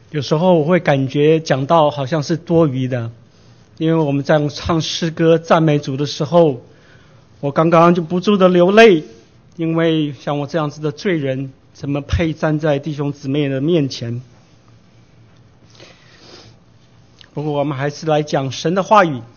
有时候我会感觉讲道好像是多余的，因为我们在唱诗歌赞美主的时候，我刚刚就不住的流泪，因为像我这样子的罪人，怎么配站在弟兄姊妹的面前？不过我们还是来讲神的话语。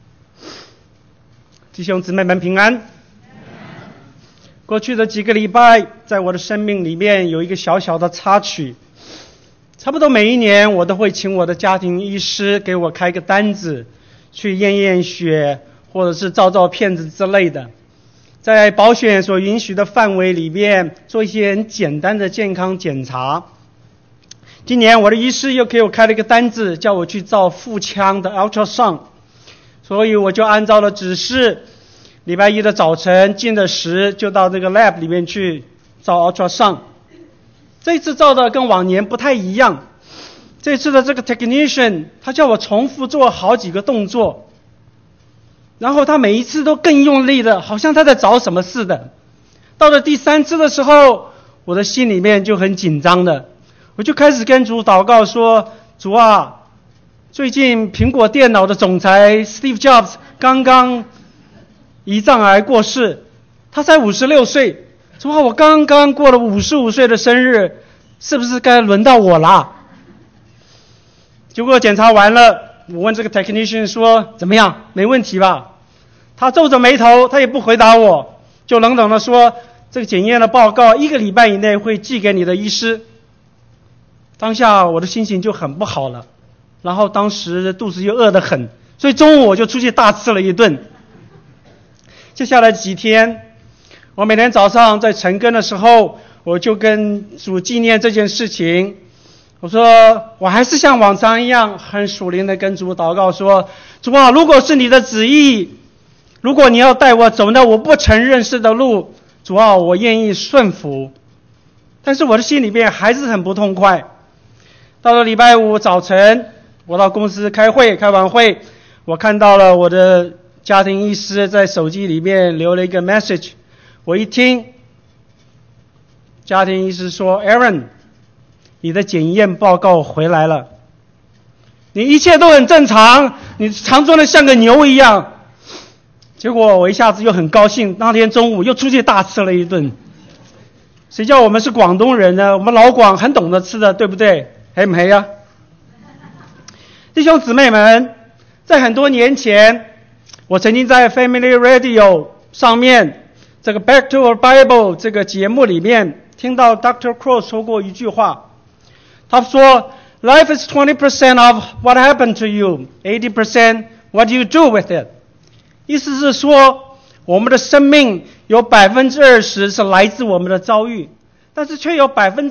弟兄姊妹们平安。过去的几个礼拜，在我的生命里面有一个小小的插曲。差不多每一年我都会请我的家庭医师给我开个单子，去验验血或者是照照片子之类的，在保险所允许的范围里面做一些很简单的健康检查。今年我的医师又给我开了一个单子，叫我去照腹腔的 ultrasound， 所以我就按照了指示，礼拜一的早晨进了时就到这个 lab 里面去照 ultrasound。这次照的跟往年不太一样，这次的这个 technician 他叫我重复做好几个动作，然后他每一次都更用力的，好像他在找什么似的。到了第3次的时候，我的心里面就很紧张的，我就开始跟主祷告说，主啊，最近苹果电脑的总裁 Steve Jobs 刚刚胰脏癌过世，他才56岁，主啊，我刚刚过了55岁的生日，是不是该轮到我啦？结果检查完了，我问这个 technician 说，怎么样，没问题吧？他皱着眉头，他也不回答我，就冷冷地说，这个检验的报告1个礼拜以内会寄给你的医师。当下我的心情就很不好了，然后当时肚子又饿得很，所以中午我就出去大吃了一顿。接下来几天，我每天早上在晨更的时候，我就跟主纪念这件事情。我说，我还是像往常一样很属灵的跟主祷告说，主啊，如果是你的旨意，如果你要带我走那我不曾认识的路，主啊，我愿意顺服。但是我的心里面还是很不痛快。到了礼拜五早晨，我到公司开会，开完会，我看到了我的家庭医师在手机里面留了一个 message， 我一听，家庭医师说 Aaron， 你的检验报告回来了，你一切都很正常，你常做的像个牛一样。结果我一下子又很高兴，那天中午又出去大吃了一顿。谁叫我们是广东人呢？我们老广很懂得吃的，对不对？黑不黑呀？弟兄姊妹们，在很多年前，我曾经在 Family Radio 上面这个 Back to our Bible 这个节目里面听到 Dr. Cross 说过一句话，他说 Life is 20% of what happened to you, 80% what you do with it。 意思是说，我们的生命有 20% 是来自我们的遭遇，但是却有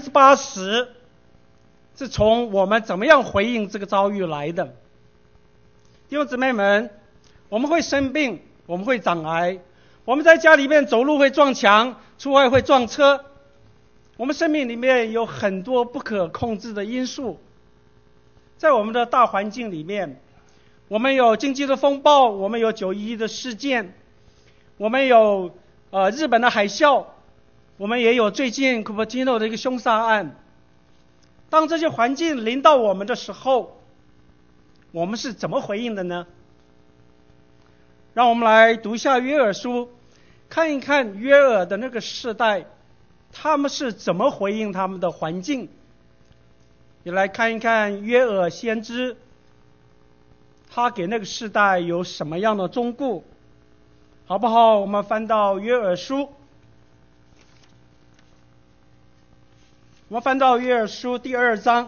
80% 是从我们怎么样回应这个遭遇来的。弟兄姊妹们，我们会生病，我们会长癌，我们在家里面走路会撞墙，出外会撞车，我们生命里面有很多不可控制的因素。在我们的大环境里面，我们有经济的风暴，我们有911的事件，我们有日本的海啸，我们也有最近 Cupertino 的一个凶杀案。当这些环境临到我们的时候，我们是怎么回应的呢？让我们来读一下约珥书，看一看约珥的那个世代，他们是怎么回应他们的环境。也来看一看约珥先知，他给那个世代有什么样的忠告，好不好？我们翻到约珥书，我们翻到约珥书第2章。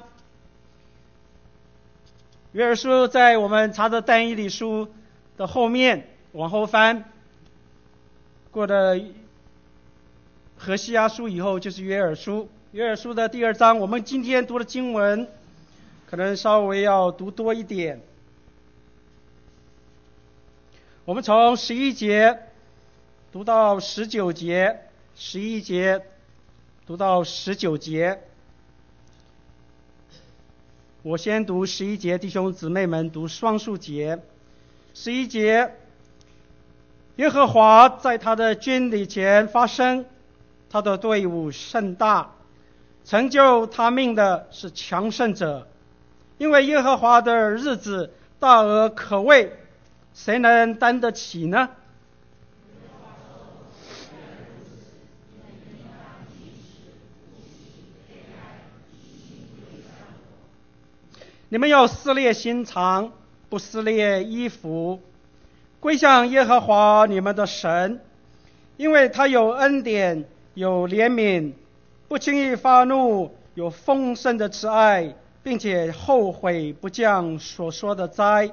约珥书在我们查的但以理书的后面，往后翻，过了何西阿书以后就是约珥书。约珥书的第2章，我们今天读的经文可能稍微要读多一点。我们从11节读到19节，11节读到19节。我先读11节，弟兄姊妹们读双数节。11节，耶和华在他的军礼前发声，他的队伍甚大，成就他命的是强盛者， 因为耶和华的日子大而可畏，谁能担得起呢？你们要撕裂心肠，不撕裂衣服，归向耶和华你们的神，因为他有恩典，有怜悯，不轻易发怒，有丰盛的慈爱，并且后悔不降所说的灾。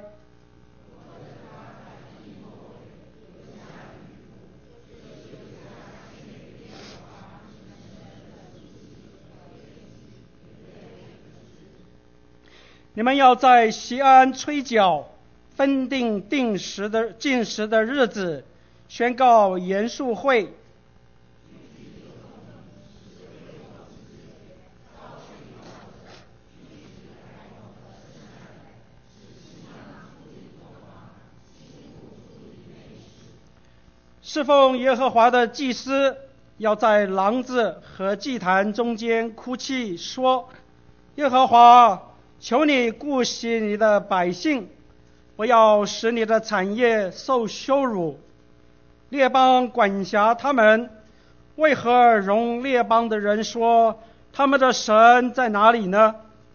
你们要在锡安吹角，分定禁食的日子，宣告严肃会。侍奉耶和华的祭司要在廊子和祭坛中间哭泣，说：耶和华，求你顾惜你的百姓，不要使你的产业受羞辱。列邦管辖他们，为何容列邦的人说他们的神在哪里呢？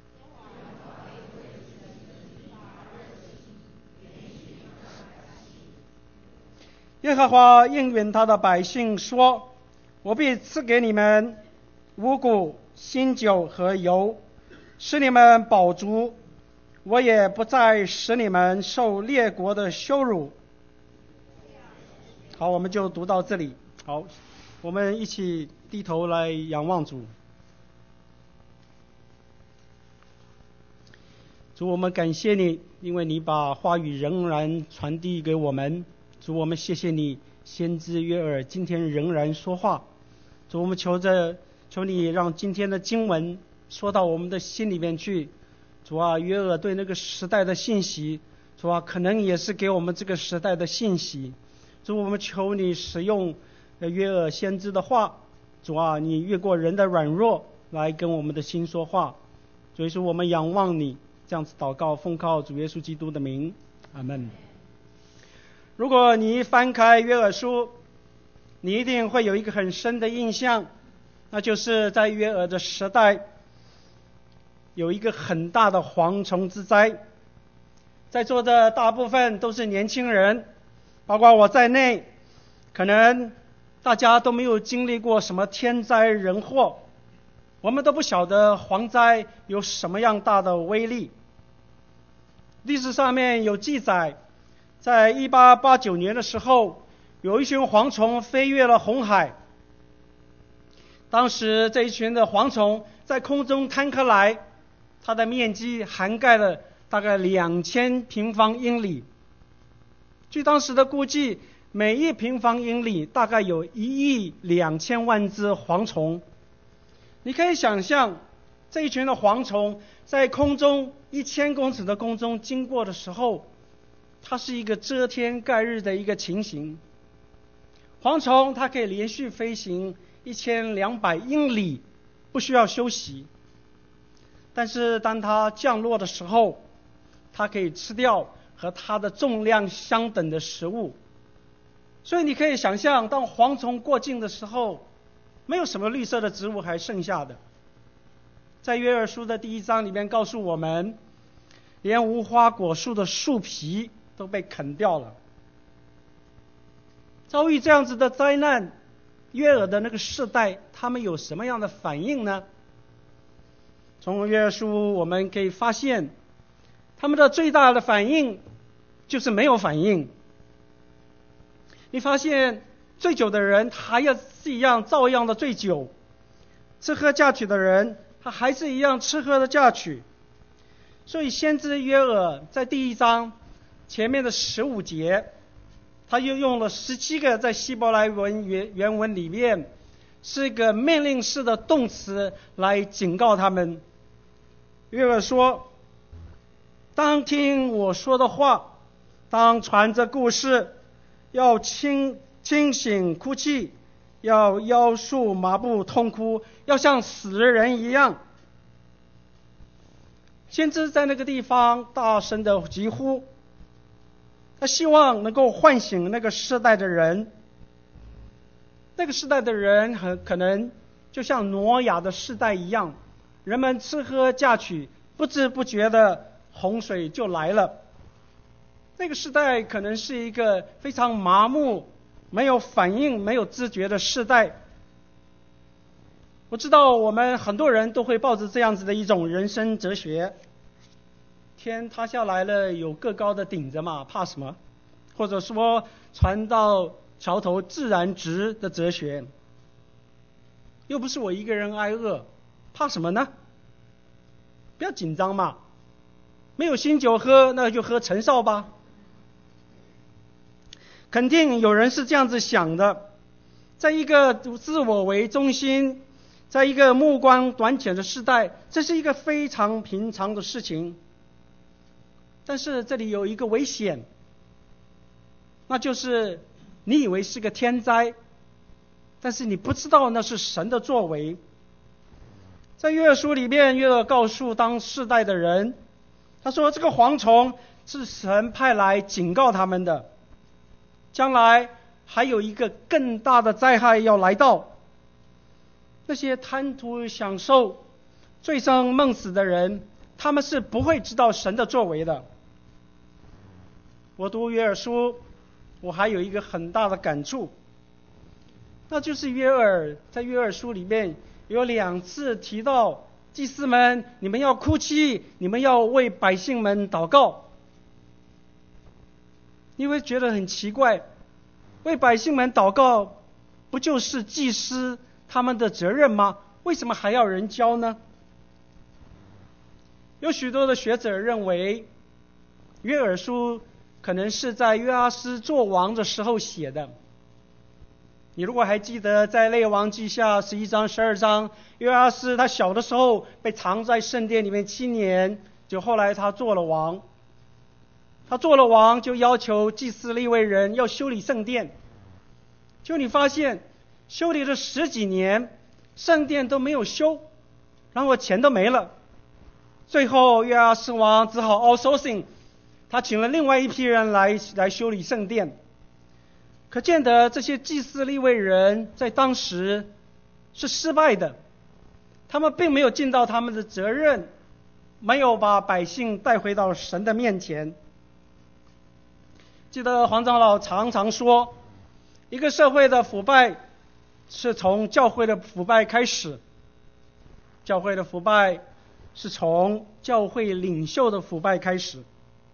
耶和华应允他的百姓说：我必赐给你们五谷、新酒和油，使你们饱足，我也不再使你们受列国的羞辱。好，我们就读到这里。好，我们一起低头来仰望主。主，我们感谢你，因为你把话语仍然传递给我们。主，我们谢谢你，先知约珥今天仍然说话。主，我们求你让今天的经文说到我们的心里面去。主啊，约珥对那个时代的信息，主啊，可能也是给我们这个时代的信息。主，我们求你使用约珥先知的话。主啊，你越过人的软弱来跟我们的心说话。主耶稣，我们仰望你，这样子祷告，奉靠主耶稣基督的名，阿们。如果你一翻开约珥书，你一定会有一个很深的印象，那就是在约珥的时代有一个很大的蝗虫之灾。在座的大部分都是年轻人，包括我在内，可能大家都没有经历过什么天灾人祸，我们都不晓得蝗灾有什么样大的威力。历史上面有记载，在1889年的时候，有一群蝗虫飞越了红海。当时这一群的蝗虫在空中摊开来，它的面积涵盖了大概2000平方英里。据当时的估计，每1平方英里大概有1.2亿只蝗虫。你可以想象，这一群的蝗虫在空中1000公尺的空中经过的时候，它是一个遮天盖日的一个情形。蝗虫它可以连续飞行1200英里，不需要休息。但是当它降落的时候，它可以吃掉和它的重量相等的食物。所以你可以想象，当蝗虫过境的时候，没有什么绿色的植物还剩下的。在约珥书的第1章里面告诉我们，连无花果树的树皮都被啃掉了。遭遇这样子的灾难，约珥的那个世代，他们有什么样的反应呢？从约珥书我们可以发现，他们的最大的反应就是没有反应。你发现醉酒的人还要是一样照样的醉酒，吃喝嫁娶的人他还是一样吃喝的嫁娶。所以先知约珥在第1章前面的15节，他又用了17个在希伯来文原文里面是一个命令式的动词来警告他们。约珥说：当听我说的话，当传着故事，要清醒哭泣，要腰束麻布痛哭，要像死人一样。 先知在那个地方大声的疾呼，他希望能够唤醒那个世代的人。那个世代的人很可能就像挪亚的世代一样，人们吃喝嫁娶，不知不觉的洪水就来了。那个时代可能是一个非常麻木、没有反应、没有知觉的世代。我知道我们很多人都会抱着这样子的一种人生哲学：天塌下来了，有个高的顶着嘛，怕什么？或者说船到桥头自然直的哲学。又不是我一个人挨饿，怕什么呢？不要紧张嘛，没有新酒喝，那就喝陈少吧。肯定有人是这样子想的，在一个自我为中心，在一个目光短浅的时代，这是一个非常平常的事情。但是这里有一个危险，那就是你以为是个天灾，但是你不知道那是神的作为。在约珥书里面，约珥告诉当世代的人，他说这个蝗虫是神派来警告他们的，将来还有一个更大的灾害要来到。那些贪图享受、醉生梦死的人，他们是不会知道神的作为的。我读约珥书，我还有一个很大的感触，那就是在约珥书里面有2次提到祭司们，你们要哭泣，你们要为百姓们祷告。你会觉得很奇怪，为百姓们祷告不就是祭司他们的责任吗？为什么还要人教呢？有许多的学者认为，约珥书可能是在约阿斯做王的时候写的。你如果还记得，在列王记下11章、12章，约阿斯他小的时候被藏在圣殿里面7年，就后来他做了王。他做了王，就要求祭司利未人要修理圣殿。就你发现，修理了10几年，圣殿都没有修，然后钱都没了。最后约阿斯王只好 outsourcing， 他请了另外一批人来修理圣殿。可见得这些祭司利未人在当时是失败的，他们并没有尽到他们的责任，没有把百姓带回到神的面前。记得黄长老常常说，一个社会的腐败是从教会的腐败开始，教会的腐败是从教会领袖的腐败开始。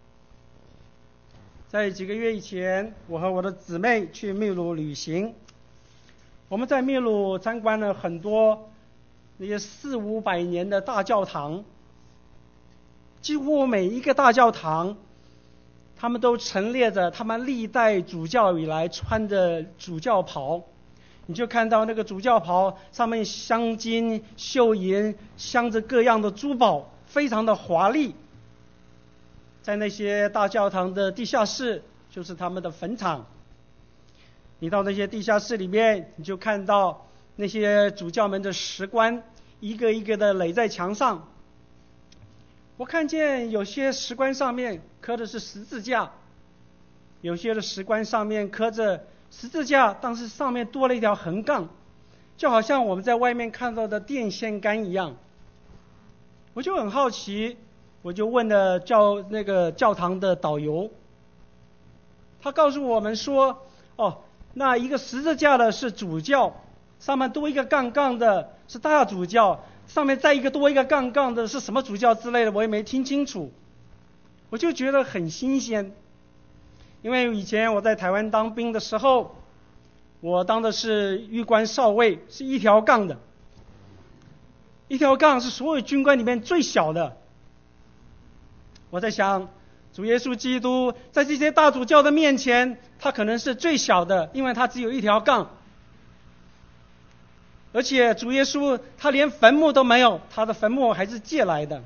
在几个月以前，我和我的姊妹去秘鲁旅行，我们在秘鲁参观了很多那些400-500年的大教堂，几乎每一个大教堂，他们都陈列着他们历代主教以来穿的主教袍。你就看到那个主教袍上面镶金绣银，镶着各样的珠宝，非常的华丽。在那些大教堂的地下室，就是他们的坟场。你到那些地下室里面，你就看到那些主教们的石棺一个一个的垒在墙上。我看见有些石棺上面刻的是十字架，有些的石棺上面刻着十字架，但是上面多了一条横杠，就好像我们在外面看到的电线杆一样。我就很好奇，我就问了那个教堂的导游，他告诉我们说，那一个十字架的是主教，上面多一个杠杠的是大主教，上面再多一个杠杠的是什么主教之类的，我也没听清楚。我就觉得很新鲜，因为以前我在台湾当兵的时候，我当的是尉官少尉，是一条杠的，一条杠是所有军官里面最小的。我在想，主耶稣基督在这些大主教的面前，他可能是最小的，因为他只有一条杠。而且主耶稣他连坟墓都没有，他的坟墓还是借来的。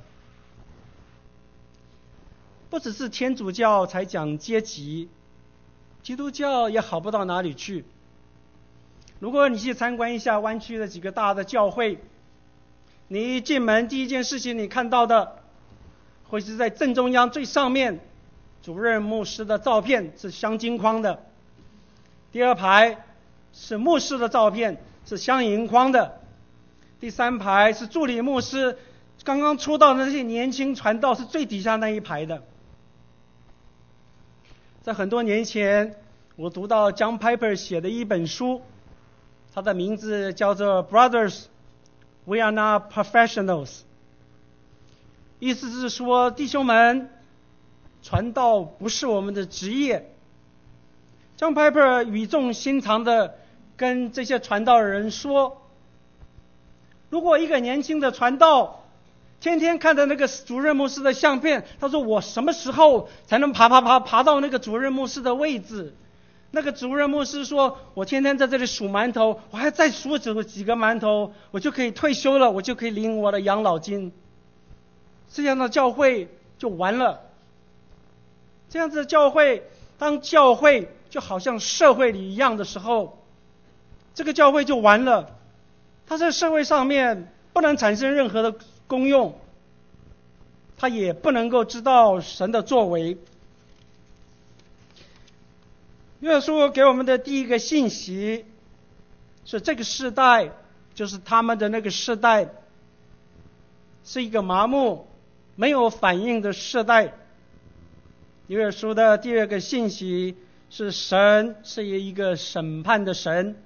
不只是天主教才讲阶级，基督教也好不到哪里去。如果你去参观一下湾区的几个大的教会，你一进门第一件事情你看到的会是在正中央最上面，主任牧师的照片是镶金框的。第二排是牧师的照片，是镶银框的。第三排是助理牧师，刚刚出道的那些年轻传道是最底下那一排的。在很多年前，我读到 John Piper 写的一本书，它的名字叫做 Brothers, We are not professionals。 意思是说，弟兄们，传道不是我们的职业。John Piper 语重心长地跟这些传道人说，如果一个年轻的传道天天看着那个主任牧师的相片，他说我什么时候才能爬到那个主任牧师的位置？那个主任牧师说，我天天在这里数馒头，我还再数几个馒头，我就可以退休了，我就可以领我的养老金。这样的教会就完了。这样子的教会，当教会就好像社会里一样的时候，这个教会就完了。它在社会上面不能产生任何的功用，它也不能够知道神的作为。约翰书给我们的第一个信息是，这个世代，就是他们的那个世代，是一个麻木没有反应的世代。约翰书的第二个信息是，神是一个审判的神。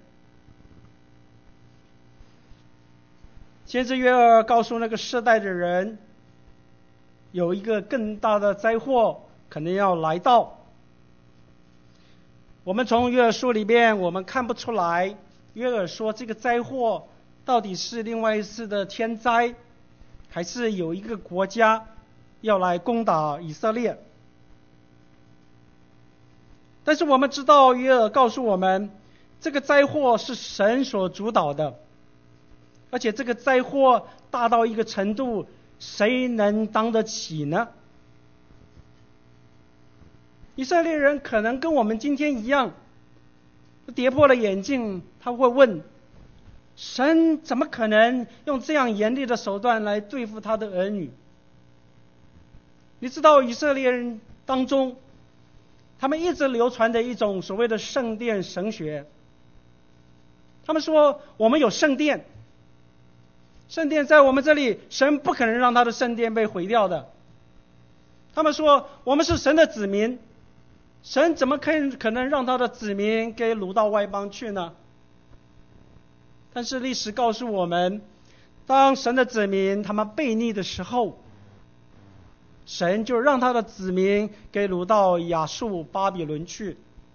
先知约珥告诉那个世代的人，有一个更大的灾祸可能要来到。我们从约珥书里面我们看不出来，约珥说这个灾祸到底是另外一次的天灾，还是有一个国家要来攻打以色列。但是我们知道，约珥告诉我们，这个灾祸是神所主导的，而且这个灾祸大到一个程度，谁能当得起呢？以色列人可能跟我们今天一样，跌破了眼镜，他会问，神怎么可能用这样严厉的手段来对付他的儿女？你知道以色列人当中，他们一直流传的一种所谓的圣殿神学。他们说，我们有圣殿，圣殿在我们这里，神不可能让他的圣殿被毁掉的。他们说，我们是神的子民，神怎么可能让他的子民给掳到外邦去呢？但是历史告诉我们，当神的子民他们悖逆的时候，神就让他的子民给掳到亚述巴比伦去。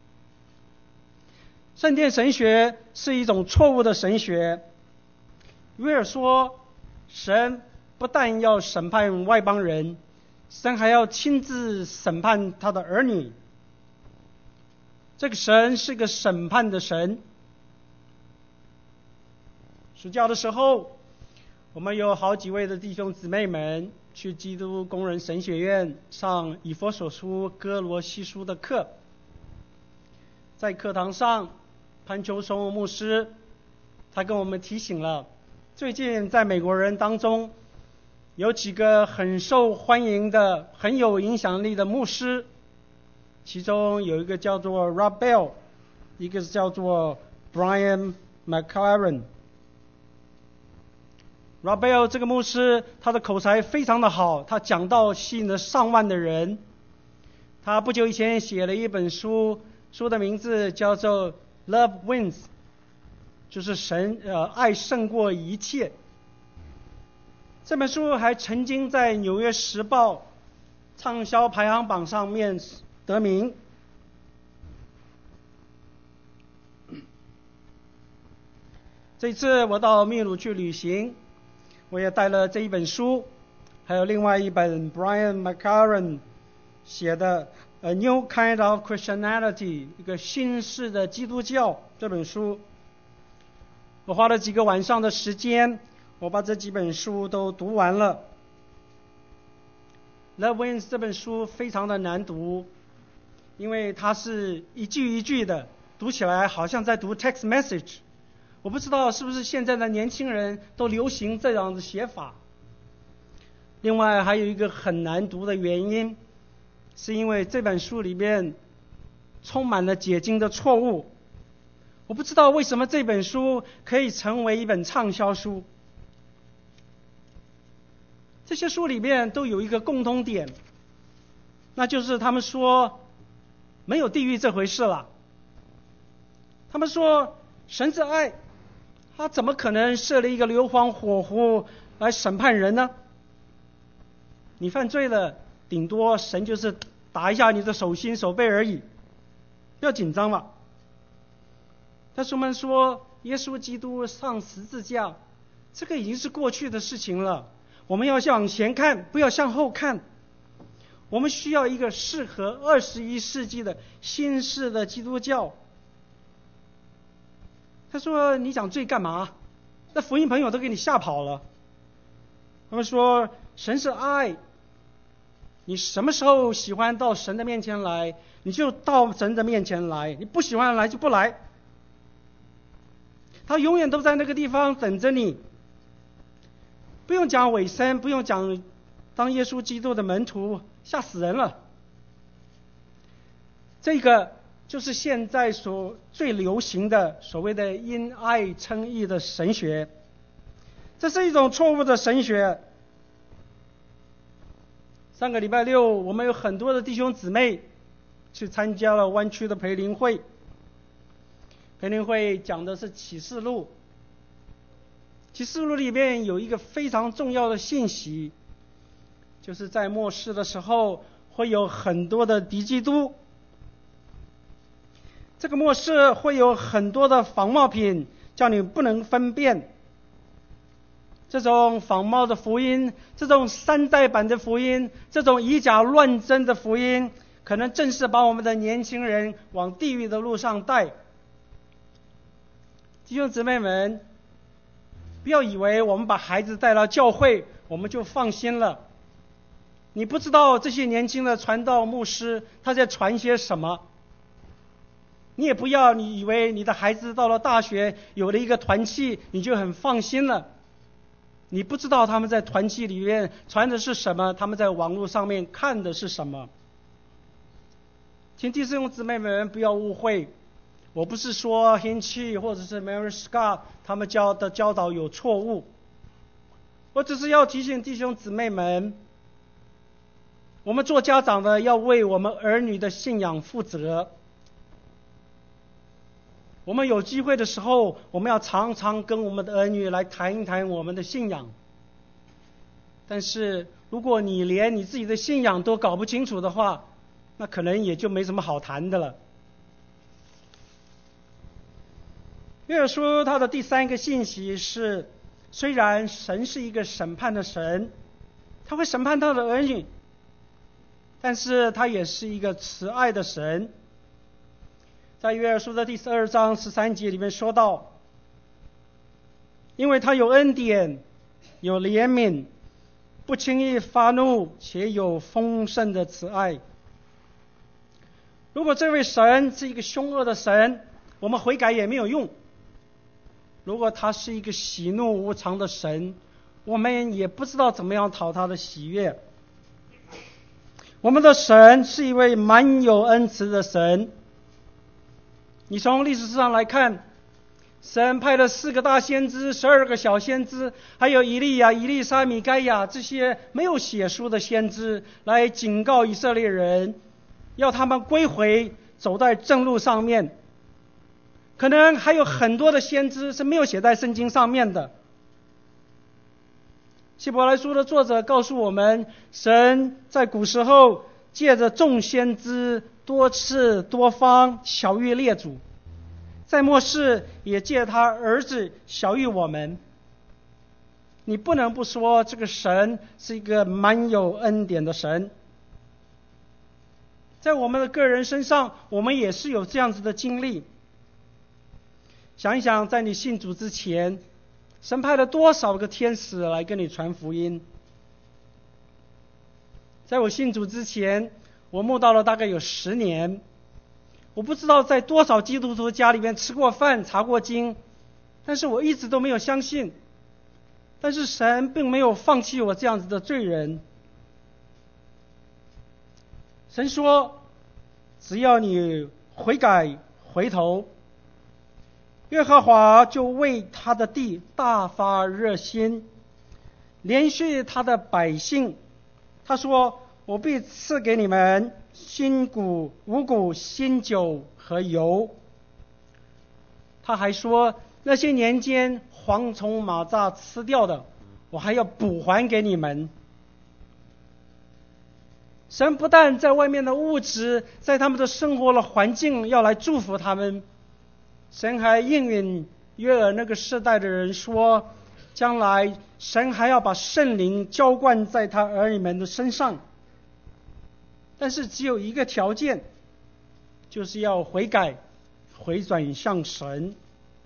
圣殿神学是一种错误的神学。约珥说，神不但要审判外邦人，神还要亲自审判他的儿女。这个神是个审判的神。暑假的时候，我们有好几位的弟兄姊妹们去基督工人神学院上以弗所书、哥罗西书的课。在课堂上，潘秋松牧师他跟我们提醒了，最近在美国人当中有几个很受欢迎的、很有影响力的牧师，其中有一个叫做 Rob Bell， 一个叫做 Brian McLaren。Rob Bell 这个牧师，他的口才非常的好，他讲道吸引了上万的人。他不久以前写了一本书，书的名字叫做 Love Wins， 就是爱胜过一切。这本书还曾经在《纽约时报》畅销排行榜上面得名。这次我到秘鲁去旅行，我也带了这一本书，还有另外一本 Brian McLaren 写的 A New Kind of Christianity， 一个新式的基督教这本书。我花了几个晚上的时间，我把这几本书都读完了。Love Wins 这本书非常的难读，因为它是一句一句的，读起来好像在读 text message。我不知道是不是现在的年轻人都流行这样的写法。 另外还有一个很难读的原因，是因为这本书里面充满了解经的错误。我不知道为什么这本书可以成为一本畅销书。这些书里面都有一个共通点，那就是他们说没有地狱这回事了。他们说神是爱，他怎么可能设立一个硫磺火湖来审判人呢？你犯罪了，顶多神就是打一下你的手心手背而已，不要紧张嘛。但是我们说耶稣基督上十字架，这个已经是过去的事情了，我们要向前看，不要向后看。我们需要一个适合21世纪的新式的基督教。他说你讲罪干嘛？那福音朋友都给你吓跑了。他们说神是爱，你什么时候喜欢到神的面前来，你就到神的面前来，你不喜欢来就不来。他永远都在那个地方等着你。不用讲委身，不用讲当耶稣基督的门徒，吓死人了。这个就是现在最流行的所谓的因爱称义的神学，这是一种错误的神学。上个礼拜六，我们有很多的弟兄姊妹去参加了湾区的培灵会。培灵会讲的是启示录，启示录里面有一个非常重要的信息，就是在末世的时候会有很多的敌基督。这个末世会有很多的仿冒品，叫你不能分辨。这种仿冒的福音，这种山寨版的福音，这种以假乱真的福音，可能正是把我们的年轻人往地狱的路上带。弟兄姊妹们，不要以为我们把孩子带到教会，我们就放心了。你不知道这些年轻的传道牧师他在传些什么。你也不要你以为你的孩子到了大学有了一个团契，你就很放心了。你不知道他们在团契里面传的是什么，他们在网络上面看的是什么。请弟兄姊妹们不要误会，我不是说 Hinchi 或者是 Mary Scott 他们教的教导有错误，我只是要提醒弟兄姊妹们，我们做家长的要为我们儿女的信仰负责。我们有机会的时候，我们要常常跟我们的儿女来谈一谈我们的信仰。但是如果你连你自己的信仰都搞不清楚的话，那可能也就没什么好谈的了。约珥书它的第3个信息是，虽然神是一个审判的神，他会审判他的儿女，但是他也是一个慈爱的神。在约珥书的第12章13节里面说到，因为他有恩典，有怜悯，不轻易发怒，且有丰盛的慈爱。如果这位神是一个凶恶的神，我们悔改也没有用。如果他是一个喜怒无常的神，我们也不知道怎么样讨他的喜悦。我们的神是一位满有恩慈的神。你从历史上来看，神派了4个大先知，12个小先知，还有以利亚、以利沙、米该亚这些没有写书的先知，来警告以色列人，要他们归回，走在正路上面。可能还有很多的先知是没有写在圣经上面的。希伯来书的作者告诉我们，神在古时候借着众先知多次多方晓谕列祖，在末世也借他儿子晓谕我们。你不能不说这个神是一个蛮有恩典的神。在我们的个人身上，我们也是有这样子的经历。想一想，在你信主之前，神派了多少个天使来跟你传福音？在我信主之前，我慕道了大概有10年，我不知道在多少基督徒家里面吃过饭、查过经，但是我一直都没有相信。 但是神并没有放弃我这样子的罪人。神说，只要你悔改回头，耶和华就为他的地大发热心，连续他的百姓。他说，我必赐给你们新谷、五谷、新酒和油。他还说，那些年间蝗虫蚂蚱吃掉的，我还要补还给你们。神不但在外面的物质，在他们的生活的环境要来祝福他们，神还应允约珥那个世代的人说，将来神还要把圣灵浇灌在他儿女们的身上，但是只有一个条件，就是要悔改回转向神。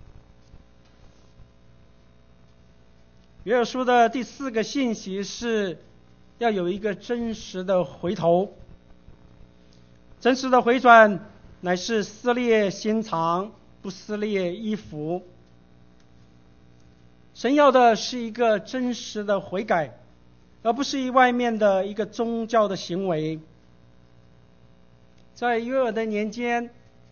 约珥书的第4个信息是要有一个真实的回头。真实的回转乃是撕裂心肠，不撕裂衣服。神要的是一个真实的悔改，而不是外面的一个宗教的行为。在约珥的年间，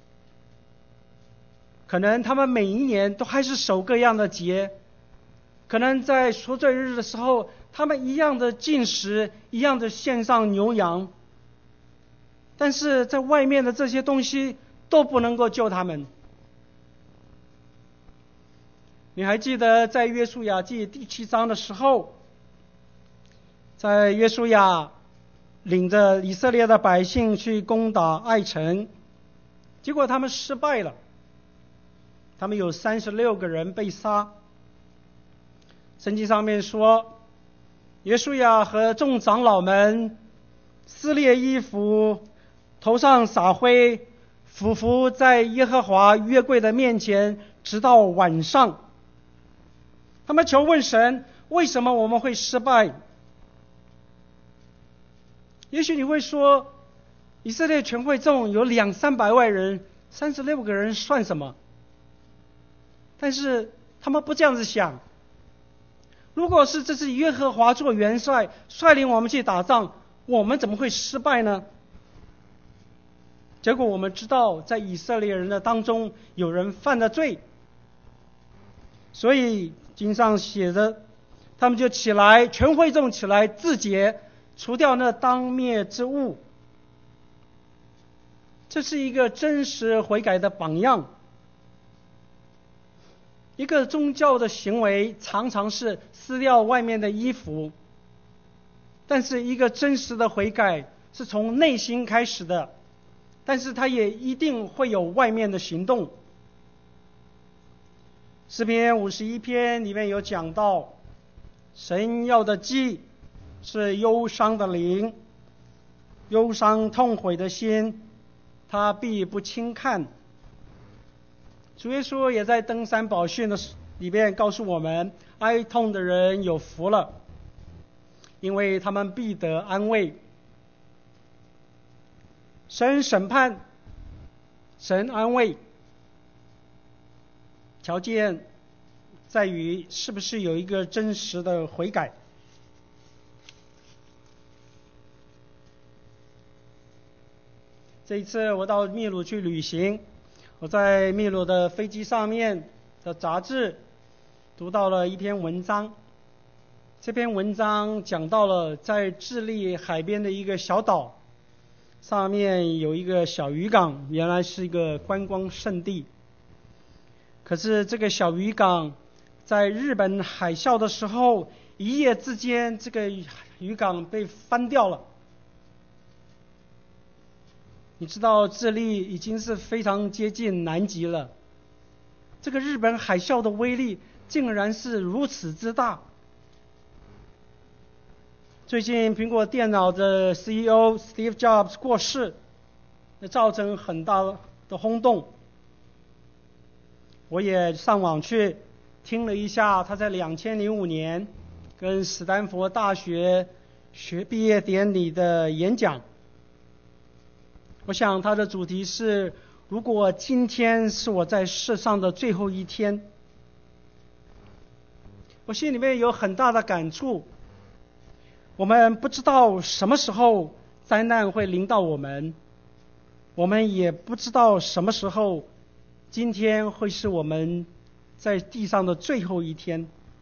可能他们每一年都还是守各样的节，可能在赎罪日的时候，他们一样的禁食，一样的献上牛羊，但是在外面的这些东西都不能够救他们。你还记得在约书亚记第7章的时候，在约书亚领着以色列的百姓去攻打爱城，结果他们失败了，他们有36个人被杀。圣经上面说，约书亚和众长老们撕裂衣服，头上撒灰，俯伏在耶和华约柜的面前，直到晚上。他们求问神，为什么我们会失败？也许你会说，以色列全会众有200-300万人，36个人算什么？但是他们不这样子想。如果是这是耶和华做元帅，率领我们去打仗，我们怎么会失败呢？结果我们知道，在以色列人的当中有人犯了罪，所以经上写着，他们就起来，全会众起来自洁，除掉那当灭之物。这是一个真实悔改的榜样。一个宗教的行为常常是撕掉外面的衣服，但是一个真实的悔改是从内心开始的，但是它也一定会有外面的行动。诗篇51篇里面有讲到，神要的祭是忧伤的灵，忧伤痛悔的心，他必不轻看。主耶稣也在登山宝训的里面告诉我们，哀痛的人有福了，因为他们必得安慰。神审判，神安慰，条件在于是不是有一个真实的悔改。这一次我到秘鲁去旅行，我在秘鲁的飞机上面的杂志读到了一篇文章。这篇文章讲到了在智利海边的一个小岛，上面有一个小渔港，原来是一个观光胜地。可是这个小渔港在日本海啸的时候，一夜之间这个渔港被翻掉了。你知道智利已经是非常接近南极了，这个日本海啸的威力竟然是如此之大。最近苹果电脑的 CEO Steve Jobs 过世，造成很大的轰动。我也上网去听了一下他在2005年跟史丹佛大学毕业典礼的演讲。我想他的主题是，如果今天是我在世上的最后一天， 我心里面有很大的感触。我们不知道什么时候灾难会临到我们，我们也不知道什么时候今天会是我们在地上的最后一天。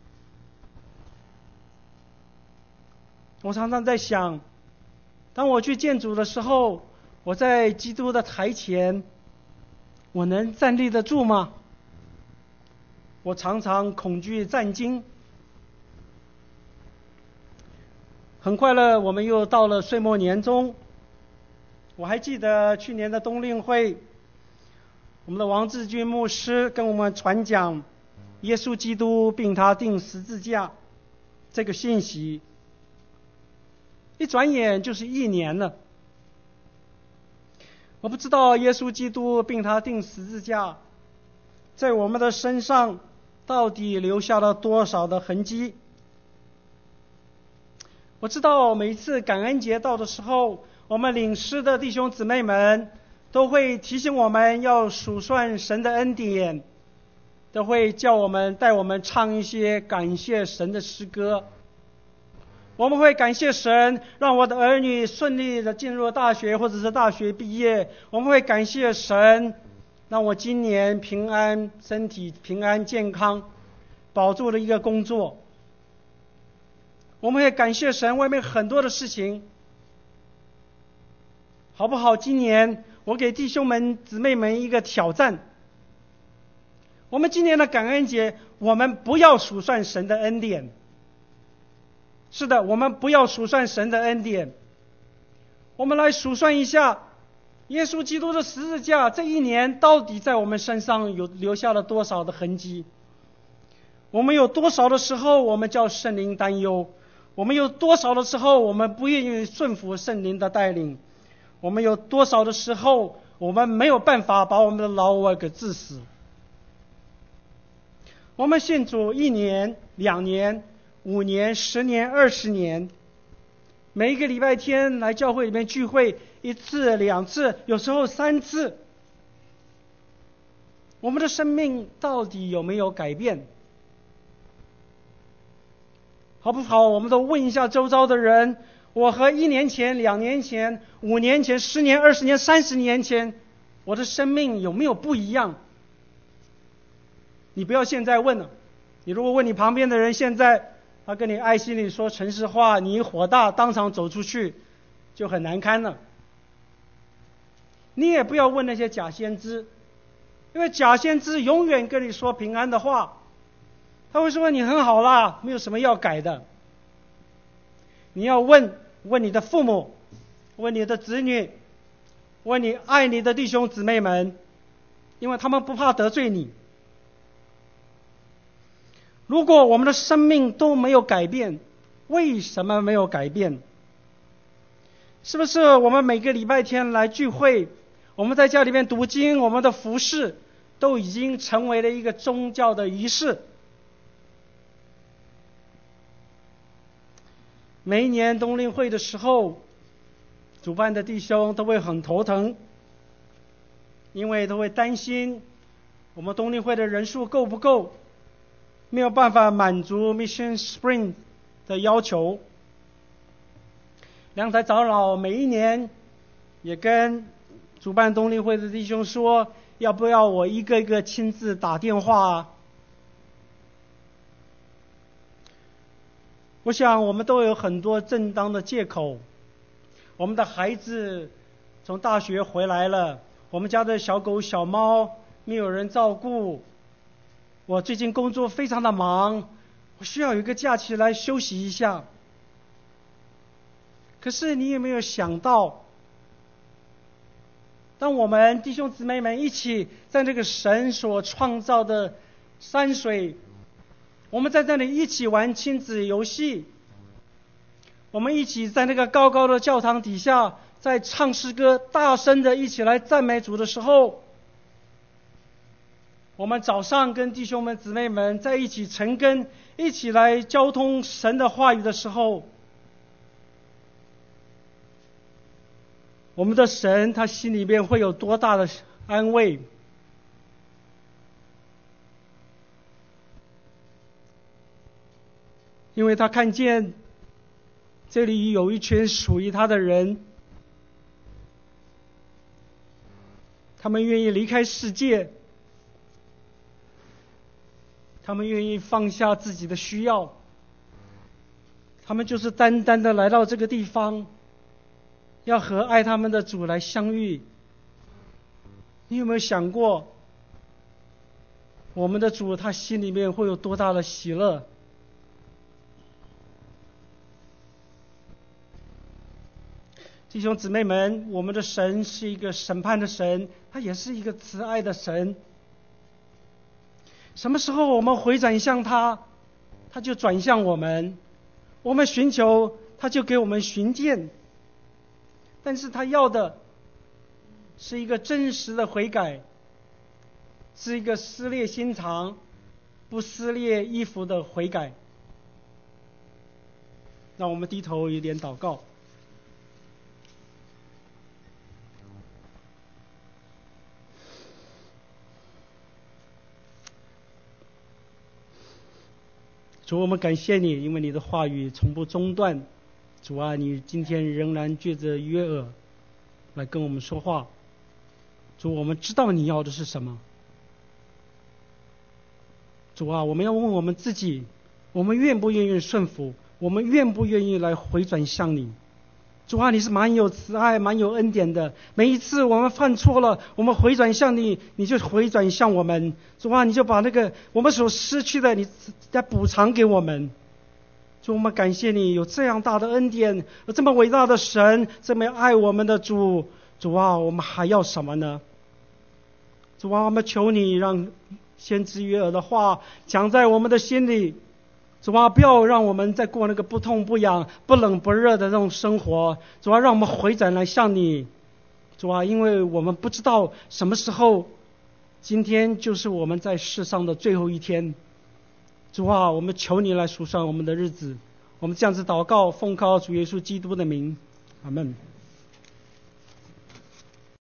我常常在想，当我去见主的时候，我在基督的台前，我能站立得住吗？我常常恐惧战惊。很快了，我们又到了岁末年终。我还记得去年的冬令会，我们的王志军牧师跟我们传讲耶稣基督并他钉十字架这个信息，一转眼就是1年了。我不知道耶稣基督并他钉十字架在我们的身上到底留下了多少的痕迹。我知道每一次感恩节到的时候，我们领诗的弟兄姊妹们都会提醒我们要数算神的恩典，都会带我们唱一些感谢神的诗歌。我们会感谢神让我的儿女顺利的进入大学或者是大学毕业，我们会感谢神让我今年平安，身体平安健康，保住了一个工作。我们也感谢神外面很多的事情，好不好？今年我给弟兄们姊妹们一个挑战，我们今年的感恩节，我们不要数算神的恩典。是的，我们不要数算神的恩典，我们来数算一下耶稣基督的十字架这一年到底在我们身上有留下了多少的痕迹。我们有多少的时候我们叫圣灵担忧，我们有多少的时候我们不愿意顺服圣灵的带领，我们有多少的时候我们没有办法把我们的老我给治死。我们信主1年、2年、5年、10年、20年，每一个礼拜天来教会里面聚会1次、2次，有时候3次，我们的生命到底有没有改变？好不好？我们都问一下周遭的人，我和1年前、2年前、5年前、10年、20年、30年前，我的生命有没有不一样？你不要现在问了，你如果问你旁边的人，现在他跟你爱心里说诚实话，你火大当场走出去，就很难堪了。你也不要问那些假先知，因为假先知永远跟你说平安的话，他会说你很好啦，没有什么要改的。你要问你的父母，问你的子女，问你爱你的弟兄姊妹们，因为他们不怕得罪你。如果我们的生命都没有改变，为什么没有改变？是不是我们每个礼拜天来聚会，我们在家里面读经，我们的服事都已经成为了一个宗教的仪式？每一年冬令会的时候，主办的弟兄都会很头疼，因为都会担心我们冬令会的人数够不够，没有办法满足 Mission Spring 的要求。梁台长老每一年也跟主办冬令会的弟兄说，要不要我一个一个亲自打电话啊？我想我们都有很多正当的借口。我们的孩子从大学回来了，我们家的小狗小猫没有人照顾，我最近工作非常的忙，我需要有一个假期来休息一下。可是你有没有想到，当我们弟兄姊妹们一起在这个神所创造的山水，我们在这里一起玩亲子游戏，我们一起在那个高高的教堂底下在唱诗歌，大声的一起来赞美主的时候，我们早上跟弟兄们姊妹们在一起晨更，一起来交通神的话语的时候，我们的神他心里面会有多大的安慰？ 因为他看见这里有一群属于他的人，他们愿意离开世界，他们愿意放下自己的需要，他们就是单单的来到这个地方，要和爱他们的主来相遇。你有没有想过，我们的主他心里面会有多大的喜乐？弟兄姊妹们，我们的神是一个审判的神，他也是一个慈爱的神。什么时候我们回转向他，他就转向我们；我们寻求，他就给我们寻见。但是他要的是一个真实的悔改，是一个撕裂心肠、不撕裂衣服的悔改。让我们低头一点祷告。主，我们感谢你，因为你的话语从不中断。主啊，你今天仍然借着约珥来跟我们说话。主，我们知道你要的是什么。主啊，我们要问我们自己，我们愿不愿意顺服？我们愿不愿意来回转向你？主啊，你是蛮有慈爱、蛮有恩典的。每一次我们犯错了，我们回转向你，你就回转向我们。主啊，你就把那个我们所失去的，你再补偿给我们。主，我们感谢你有这样大的恩典，有这么伟大的神，这么爱我们的主。主啊，我们还要什么呢？主啊，我们求你让先知约珥的话讲在我们的心里。主啊，不要让我们再过那个不痛不痒、不冷不热的这种生活。主啊，让我们回转来向你。主啊，因为我们不知道什么时候，今天就是我们在世上的最后一天。主啊，我们求你来数算我们的日子。我们这样子祷告，奉靠主耶稣基督的名，阿们。